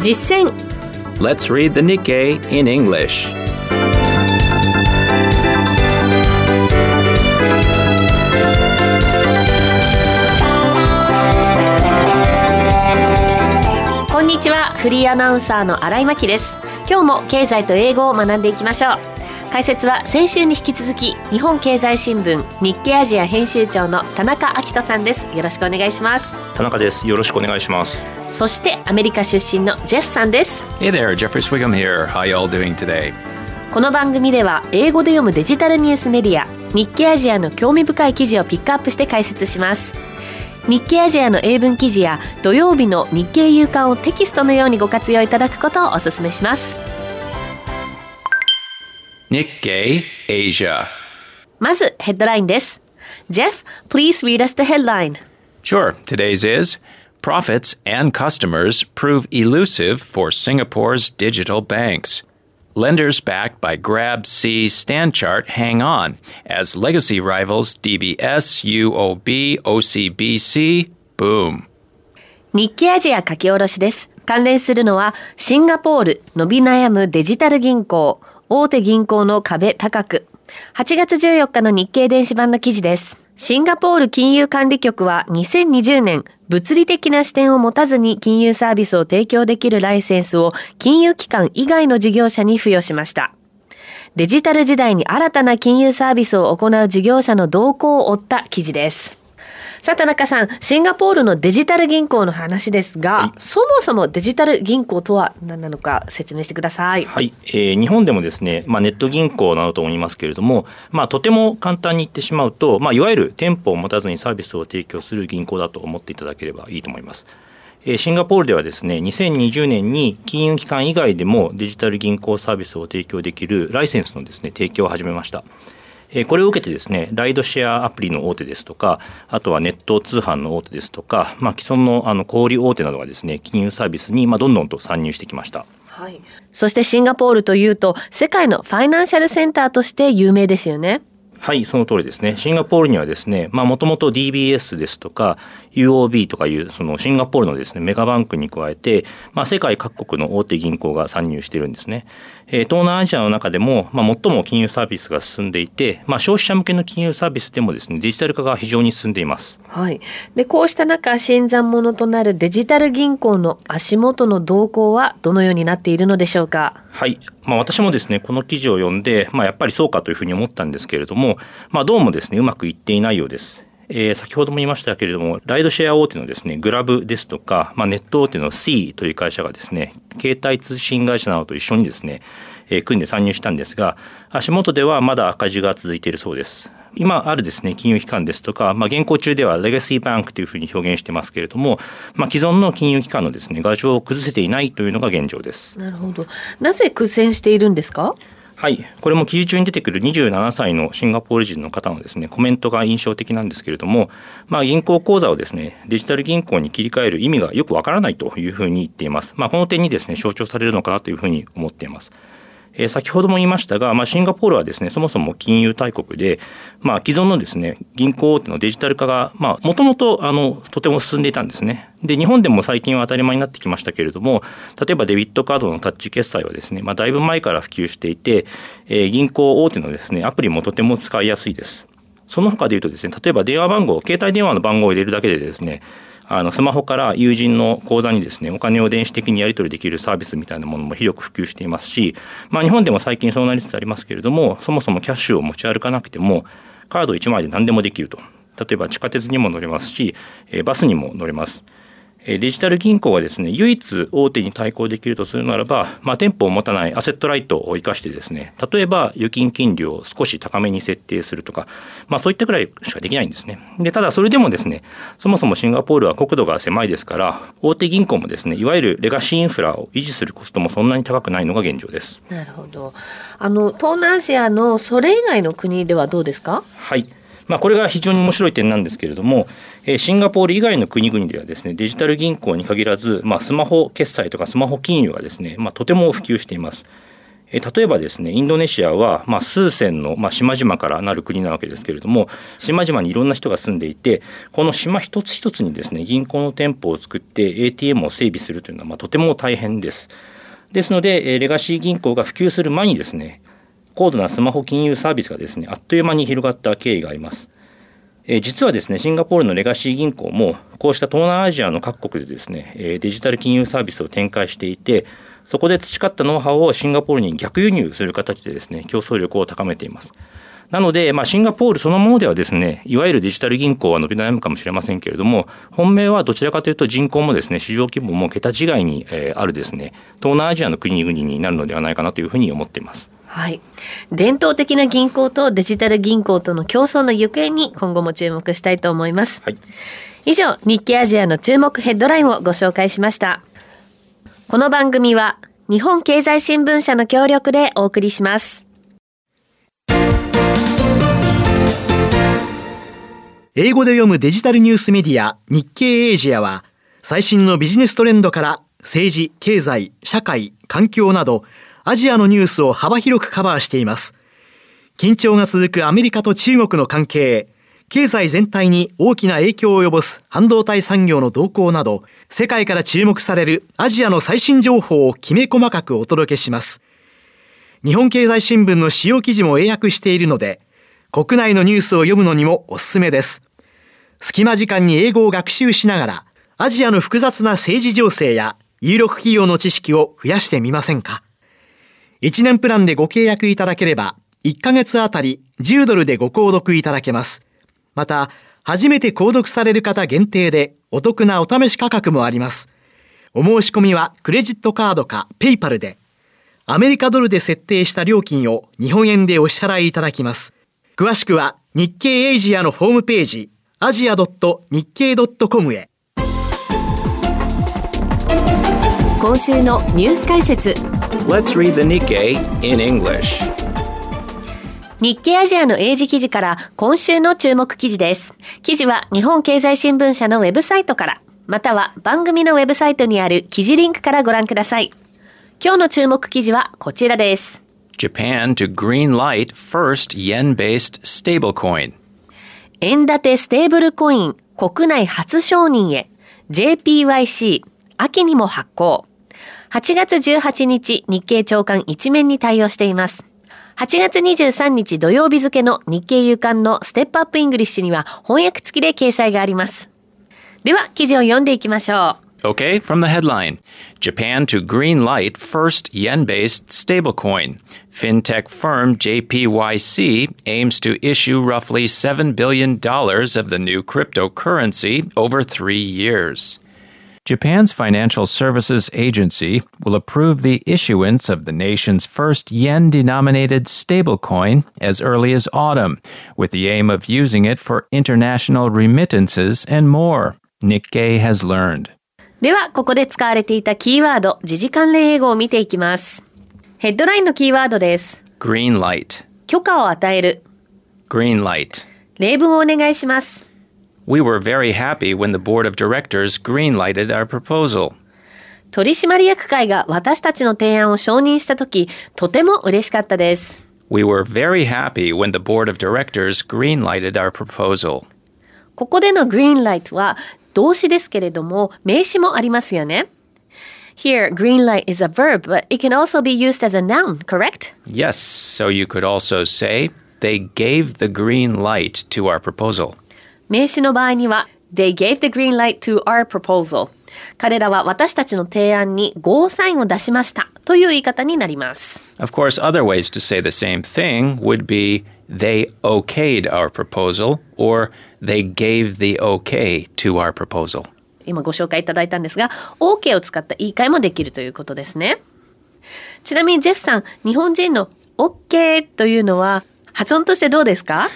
実践 Let's read the Nikkei in English. こんにちは、フリーアナウンサーの新井真希です。今日も経済と英語を学んでいきましょう。解説は先週に引き続き日本経済新聞日経アジア編集長の田中昭人さんです。よろしくお願いします。 田中です。よろしくお願いします。 そしてアメリカ出身のジェフさんです。 Hey there, Jeffrey Swigum here. How you all doing today? この番組では英語で読むデジタルニュースメディア日経アジアの興味深い記事をピックアップして解説します。日経アジアの英文記事や土曜日の日経夕刊をテキストのようにご活用いただくことをお勧めします。 Nikkei Asia. まずヘッドラインです。 Jeff, please read us the headline. Sure, today's is Profits and customers prove elusive for Singapore's digital banks. Lenders backed by Grab-C Stanchart hang on as legacy rivals DBS, UOB, OCBC boom. 日経アジア書き下ろしです。関連するのはシンガポール伸び悩むデジタル銀行、大手銀行の壁高く。8月14日の日経電子版の記事です。シンガポール金融管理局は2020年、物理的な視点を持たずに金融サービスを提供できるライセンスを金融機関以外の事業者に付与しました。デジタル時代に新たな金融サービスを行う事業者の動向を追った記事です。さあ田中さん、シンガポールのデジタル銀行の話ですが、はい、そもそもデジタル銀行とは何なのか説明してください。 はい、日本でもですね、ネット銀行などと思いますけれども、とても簡単に言ってしまうと、いわゆる店舗を持たずにサービスを提供する銀行だと思っていただければいいと思います。シンガポールではですね、2020年に金融機関以外でもデジタル銀行サービスを提供できるライセンスのですね、提供を始めました。これを受けてですね、ライドシェアアプリの大手ですとか、あとはネット通販の大手ですとか、既存の小売大手などがですね、金融サービスにどんどんと参入してきました。 はい。そしてシンガポールというと、世界のファイナンシャルセンターとして有名ですよね。 はい、その通りですね。シンガポールにはですね、もともと DBS ですとか UOB とかいうそのシンガポールのですねメガバンクに加えて、世界各国の大手銀行が参入しているんですね。東南アジアの中でも、最も金融サービスが進んでいて、消費者向けの金融サービスでもですねデジタル化が非常に進んでいます。 はい。で、こうした中、新参者となるデジタル銀行の足元の動向はどのようになっているのでしょうか。 はい。私もですねこの記事を読んで、やっぱりそうかというふうに思ったんですけれども、どうもですねうまくいっていないようです。先ほども言いましたけれども、ライドシェア大手のですねグラブですとか、ネット大手の C という会社がですね携帯通信会社などと一緒にですね、組んで参入したんですが、足元ではまだ赤字が続いているそうです。今あるですね金融機関ですとか、現行中ではレガシーバンクというふうに表現してますけれども、既存の金融機関のですね牙城を崩せていないというのが現状です。 なるほど。なぜ苦戦しているんですか。 はい、これも記事中に出てくる27歳のシンガポール人の方のですねコメントが印象的なんですけれども、銀行口座をですねデジタル銀行に切り替える意味がよくわからないというふうに言っています。この点にですね象徴されるのかなというふうに思っています。先ほども言いましたが、シンガポールはですねそもそも金融大国で、既存のですね銀行大手のデジタル化がもともととても進んでいたんですね。で、日本でも最近は当たり前になってきましたけれども、例えばデビットカードのタッチ決済はですね、だいぶ前から普及していて、銀行大手のですねアプリもとても使いやすいです。その他でいうとですね、例えば電話番号、携帯電話の番号を入れるだけでですね、スマホから友人の口座にですねお金を電子的にやり取りできるサービスみたいなものも広く普及していますし、日本でも最近そうなりつつありますけれども、そもそもキャッシュを持ち歩かなくてもカード1枚で何でもできると。例えば地下鉄にも乗れますし、バスにも乗れます。デジタル銀行はですね唯一大手に対抗できるとするならば、店舗を持たないアセットライトを生かしてですね、例えば預金金利を少し高めに設定するとか、そういったくらいしかできないんですね。で、ただそれでもですね、そもそもシンガポールは国土が狭いですから、大手銀行もですねいわゆるレガシーインフラを維持するコストもそんなに高くないのが現状です。 なるほど。東南アジアのそれ以外の国ではどうですか。 はい。これが非常に面白い点なんですけれども、シンガポール以外の国々ではですねデジタル銀行に限らず、スマホ決済とかスマホ金融がですね、とても普及しています。 例えばですね、インドネシアは、数千の、島々からなる国なわけですけれども、島々にいろんな人が住んでいて、この島一つ一つにですね、銀行の店舗を作って ATM を整備するというのは、とても大変です。ですので、レガシー銀行が普及する前にですね、高度なスマホ金融サービスがですね、あっという間に広がった経緯があります。実はですね、シンガポールのレガシー銀行も、こうした東南アジアの各国でですね、デジタル金融サービスを展開していて、そこで培ったノウハウをシンガポールに逆輸入する形でですね、競争力を高めています。なので、シンガポールそのものではですね、いわゆるデジタル銀行は伸び悩むかもしれませんけれども、本命はどちらかというと人口もですね、市場規模も桁違いにあるですね、東南アジアの国々になるのではないかなというふうに思っています。 はい。伝統的な銀行とデジタル銀行との競争の行方に今後も注目したいと思います。 はい。 以上、日経アジアの注目ヘッドラインをご紹介しました。この番組は日本経済新聞社の協力でお送りします。 英語で読むデジタルニュースメディア日経エイジアは、最新のビジネストレンドから政治、経済、社会、環境などアジアのニュースを幅広くカバーしています。緊張が続くアメリカと中国の関係、経済全体に大きな影響を及ぼす半導体産業の動向など、世界から注目されるアジアの最新情報をきめ細かくお届けします。日本経済新聞の主要記事も英訳しているので、国内のニュースを読むのにもおすすめです。隙間時間に英語を学習しながら、アジアの複雑な政治情勢や有力企業の知識を増やしてみませんか。1年プランでご契約いただければ、1ヶ月あたり$10でご購読いただけます。また、初めて購読される方限定でお得なお試し価格もあります。お申し込みはクレジットカードかペイパルで、アメリカドルで設定した料金を日本円でお支払いいただきます。詳しくは日経エイジアのホームページ、asia.nikkei.com へ。 今週のニュース解説。 Let's read the Nikkei in English. 日経アジアの英字記事から今週の注目記事です。記事は日本経済新聞社のウェブサイトから、または番組のウェブサイトにある記事リンクからご覧ください。今日の注目記事はこちらです。 Japan to greenlight first yen-based stablecoin. 円建てステーブルコイン国内初承認へ JPYC 秋にも発行。8月18日日経朝刊一面に対応しています。8月23日土曜日付の日経夕刊のステップアップイングリッシュには翻訳付きで掲載があります。では記事を読んでいきましょう。 Okay, from the headline. Japan to greenlight first yen-based stablecoin. Fintech firm JPYC aims to issue roughly $7 billion of the new cryptocurrency over 3 years. Japan's financial services agency will approve the issuance of the nation's first yen-denominated stablecoin as early as autumn, with the aim of using it for international remittances and more, Nikkei has learned. では、ここで使われていたキーワード、時事関連英語を見ていきます。ヘッドラインのキーワードです。 Green light. 許可を与える。 Green light. 例文をお願いします。 We were very happy when the board of directors green-lighted our proposal. 取締役会が私たちの提案を承認したとき、とても嬉しかったです。 We were very happy when the board of directors green-lighted our proposal. ここでの green light は動詞ですけれども、名詞もありますよね。Here, green light is a verb, but it can also be used as a noun, correct? Yes, so you could also say, they gave the green light to our proposal. 名詞の場合には They gave the green light to our proposal. 彼らは私たちの提案にゴーサインを出しましたという言い方になります。 Of course, other ways to say the same thing would be they okayed our proposal or they gave the okay to our proposal. 今ご紹介いただいたんですが OK を使った言い換えもできるということですね。ちなみにジェフさん、日本人の OK というのは発音としてどうですか？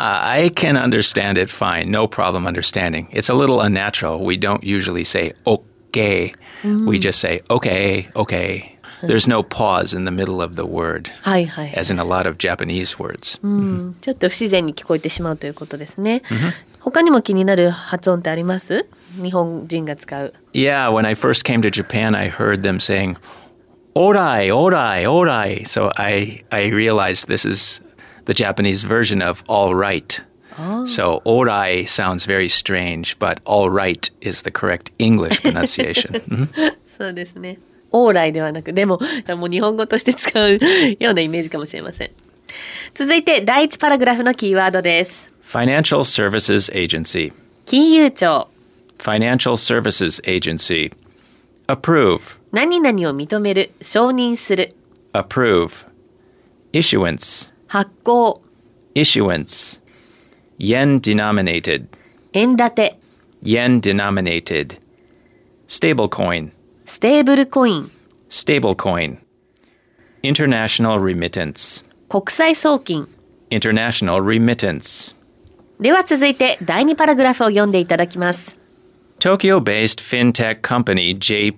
I can understand it fine. No problem understanding. It's a little unnatural. We don't usually say okay. We just say okay, okay. There's no pause in the middle of the word. はいはい。 As in a lot of Japanese words. ちょっと不自然に聞こえてしまうということですね。他にも気になる発音ってあります？日本人が使う。 Yeah, when I first came to Japan, I heard them saying Orai, orai, orai. So I realized this is the Japanese version of all right. So orai sounds very strange, but all right is the correct English pronunciation. そうですね。オーライではなく、でももう日本語として使うようなイメージかもしれません。続いて第1パラグラフのキーワードです。 Financial Services Agency. 金融庁。 Financial Services Agency. Approve. 何々を認める、承認する。 Approve. Issuance. 発行。 Issuance. Yen denominated. 円建て。 Yen denominated. Stablecoin. ステーブルコイン。 Stablecoin. International remittance. 国際送金。 International remittance. では続いて第2パラグラフを読んでいただきます。 Tokyo-based fintech company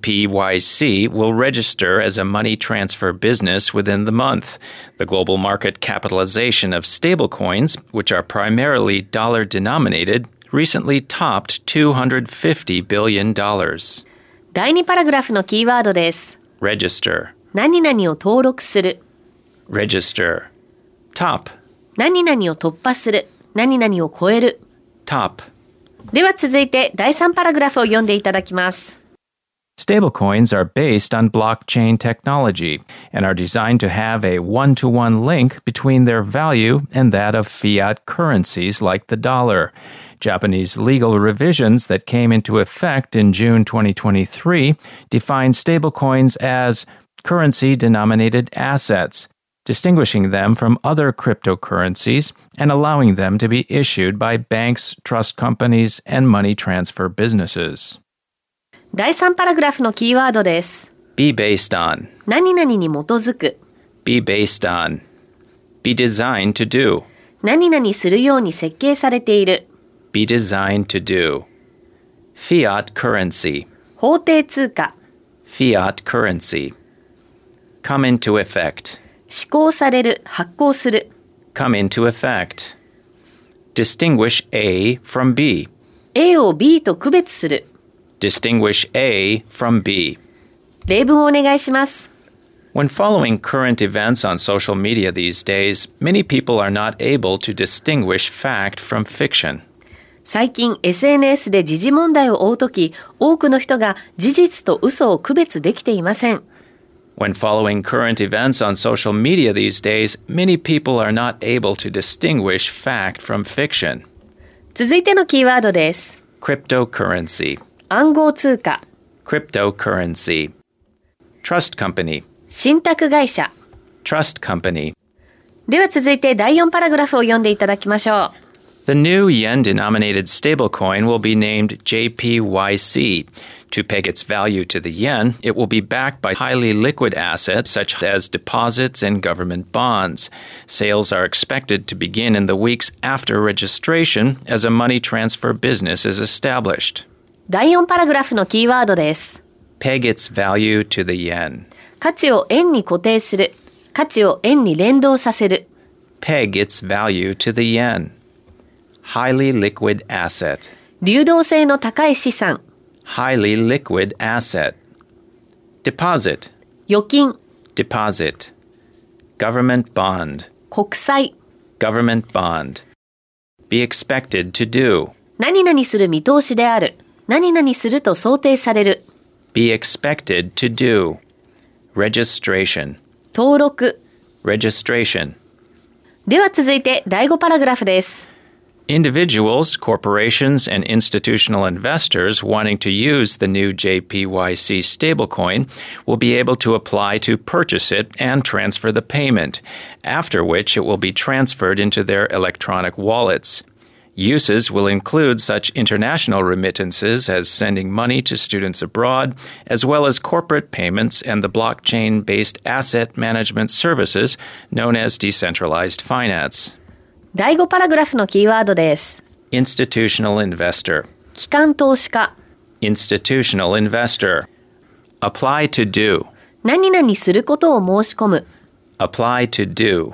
JPYC will register as a money transfer business within the month. The global market capitalization of stablecoins, which are primarily dollar-denominated, recently topped $250 billion. 第2パラグラフのキーワードです。 Register. 何々を登録する。 Register. Top. 何々を突破する。何々を超える。 Top. では続いて第3パラグラフを読んでいただきます。 Stablecoins are based on blockchain technology and are designed to have a one-to-one link between their value and that of fiat currencies like the dollar. Japanese legal revisions that came into effect in June 2023 define stablecoins as currency-denominated assets, distinguishing them from other cryptocurrencies and allowing them to be issued by banks, trust companies, and money transfer businesses. 第3パラグラフのキーワードです。 Be based on. 何々に基づく。 Be based on. Be designed to do. 何々するように設計されている。 Be designed to do. Fiat currency. 法定通貨。 Fiat currency. Come into effect. 施行される、発行する。 Come into effect. Distinguish A from B. A を B と区別する。 Distinguish A from B. 例文をお願いします。 When following current events on social media these days, many people are not able to distinguish fact from fiction. 最近 SNS で時事問題を追うとき、多くの人が事実と嘘を区別できていません。 When following current events on social media these days, many people are not able to distinguish fact from fiction. 続いてのキーワードです。 Cryptocurrency. 暗号通貨。 Cryptocurrency. Trust company. 信託会社。 Trust company. では続いて第4パラグラフを読んでいただきましょう。 The new yen-denominated stablecoin will be named JPYC. To peg its value to the yen, it will be backed by highly liquid assets such as deposits and government bonds. Sales are expected to begin in the weeks after registration as a money transfer business is established. 第4パラグラフのキーワードです。 Peg its value to the yen. 価値を円に固定する。価値を円に連動させる。 Peg its value to the yen. Highly liquid asset. 流動性の高い資産。 Highly liquid asset. Deposit. 預金。 Deposit. Government bond. 国債。 Government bond. Be expected to do. 何々する見通しである。何々すると想定される。 Be expected to do. Registration. 登録。 Registration. では続いて第5パラグラフです。 Individuals, corporations, and institutional investors wanting to use the new JPYC stablecoin will be able to apply to purchase it and transfer the payment, after which it will be transferred into their electronic wallets. Uses will include such international remittances as sending money to students abroad, as well as corporate payments and the blockchain-based asset management services known as decentralized finance. 第5パラグラフのキーワードです。 Institutional investor. 機関投資家。 Institutional investor. Apply to do. 何々することを申し込む。 Apply to do.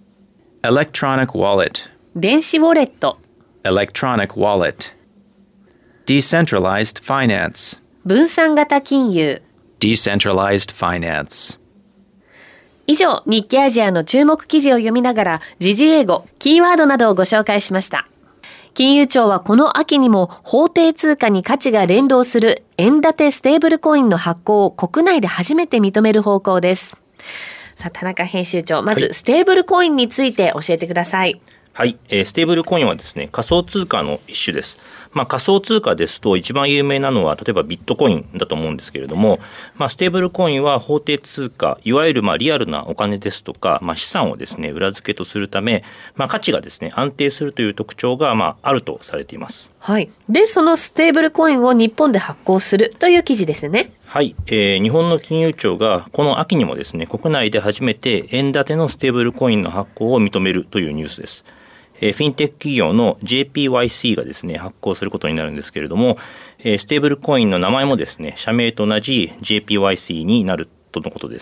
Electronic wallet. 電子ウォレット。 Electronic wallet. Decentralized finance. 分散型金融。 Decentralized finance. 以上、日経アジアの注目記事を読みながら時事英語、キーワードなどをご紹介しました。金融庁はこの秋にも法定通貨に価値が連動する円建てステーブルコインの発行を国内で初めて認める方向です。さあ、田中編集長、まずステーブルコインについて教えてください。 はい、ステーブルコインはですね、仮想通貨の一種です。仮想通貨ですと一番有名なのは例えばビットコインだと思うんですけれども、ステーブルコインは法定通貨、いわゆるリアルなお金ですとか、資産をですね裏付けとするため、価値がですね安定するという特徴があるとされています。 はい。で、そのステーブルコインを日本で発行するという記事ですね。 はい、日本の金融庁がこの秋にもですね国内で初めて円建てのステーブルコインの発行を認めるというニュースです。フィンテック企業の JPYC がですね発行することになるんですけれども、ステーブルコインの名前もですね社名と同じ JPYC になるとのことです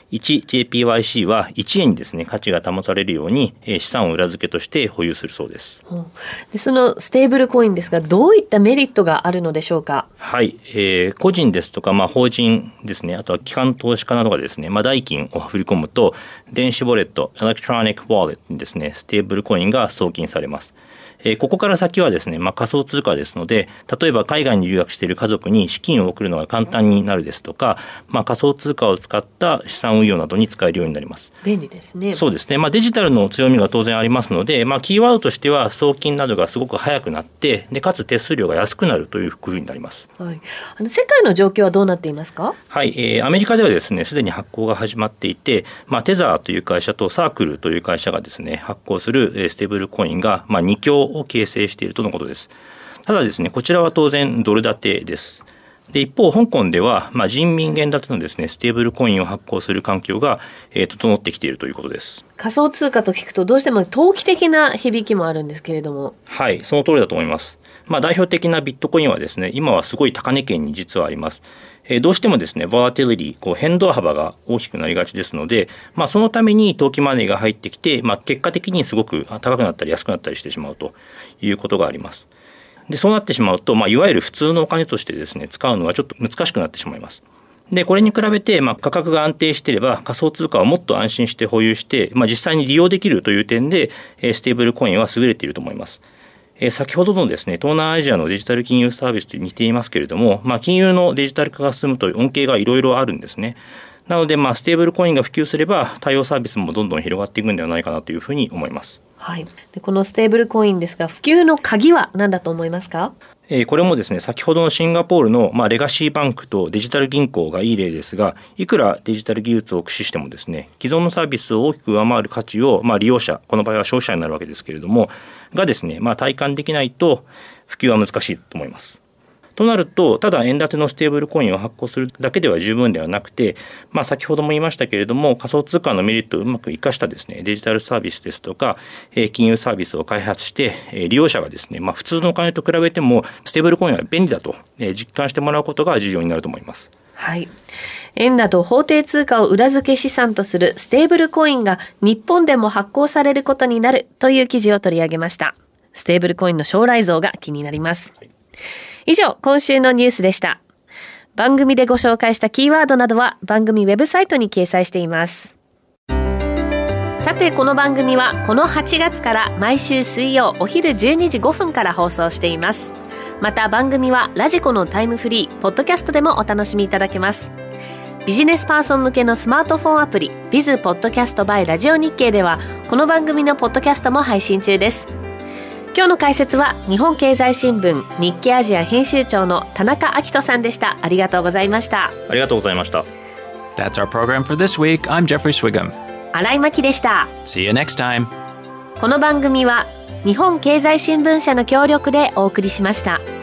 。1JPYC は1円にですね価値が保たれるように資産を裏付けとして保有するそうです。 で、そのステーブルコインですが、どういったメリットがあるのでしょうか。 はい、個人ですとか、法人ですね、あとは機関投資家などがですね、代金を振り込むと電子ウォレット、エレクトロニックウォレットにですねステーブルコインが送金されます。ここから先はですね、仮想通貨ですので、例えば海外に留学している家族に資金を送るのが簡単になるですとか、仮想通貨を使った資産運用などに使えるようになります。 便利ですね。 そうですね。デジタルの強みが当然ありますので、キーワードとしては送金などがすごく早くなって、でかつ手数料が安くなるというふうになります。 はい。世界の状況はどうなっていますか。 はい、アメリカではですね、すでに発行が始まっていて、テザーという会社とサークルという会社がですね発行するステーブルコインが2強を形成しているとのことです。ただですね、こちらは当然ドル建てです。で、一方香港では、人民元建てのですねステーブルコインを発行する環境が、整ってきているということです。 仮想通貨と聞くとどうしても投機的な響きもあるんですけれども。 はい、その通りだと思います。代表的なビットコインはですね今はすごい高値圏に実はあります。どうしてもですねボラティリティ、変動幅が大きくなりがちですので、そのために投機マネーが入ってきて、結果的にすごく高くなったり安くなったりしてしまうということがあります。で、そうなってしまうと、いわゆる普通のお金としてですね使うのはちょっと難しくなってしまいます。で、これに比べて、価格が安定していれば仮想通貨をもっと安心して保有して、実際に利用できるという点でステーブルコインは優れていると思います。先ほどのですね東南アジアのデジタル金融サービスと似ていますけれども、金融のデジタル化が進むという恩恵がいろいろあるんですね。なので、ステーブルコインが普及すれば対応サービスもどんどん広がっていくんではないかなというふうに思います。 はい。で、このステーブルコインですが、普及の鍵は何だと思いますか。 これもですね先ほどのシンガポールの、レガシーバンクとデジタル銀行がいい例ですが、いくらデジタル技術を駆使してもですね既存のサービスを大きく上回る価値を、利用者、この場合は消費者になるわけですけれどもがですね、体感できないと普及は難しいと思います。となると、ただ円建てのステーブルコインを発行するだけでは十分ではなくて、先ほども言いましたけれども、仮想通貨のメリットをうまく生かしたですね、デジタルサービスですとか、金融サービスを開発して、利用者がですね、普通のお金と比べてもステーブルコインは便利だと実感してもらうことが重要になると思います。 はい。円など法定通貨を裏付け資産とするステーブルコインが日本でも発行されることになるという記事を取り上げました。ステーブルコインの将来像が気になります。はい、以上、今週のニュースでした。番組でご紹介したキーワードなどは番組ウェブサイトに掲載しています。さて、この番組はこの8月から毎週水曜お昼12時5分から放送しています。また番組はラジコのタイムフリー、ポッドキャストでもお楽しみいただけます。ビジネスパーソン向けのスマートフォンアプリ Biz ポッドキャスト by ラジオ日経ではこの番組のポッドキャストも配信中です。今日の解説は日本経済新聞日経アジア編集長の田中昭人さんでした。ありがとうございました。 ありがとうございました。 That's our program for this week. I'm Jeffrey Swigum. 新井真希でした。 See you next time. この番組は日本経済新聞社の協力でお送りしました。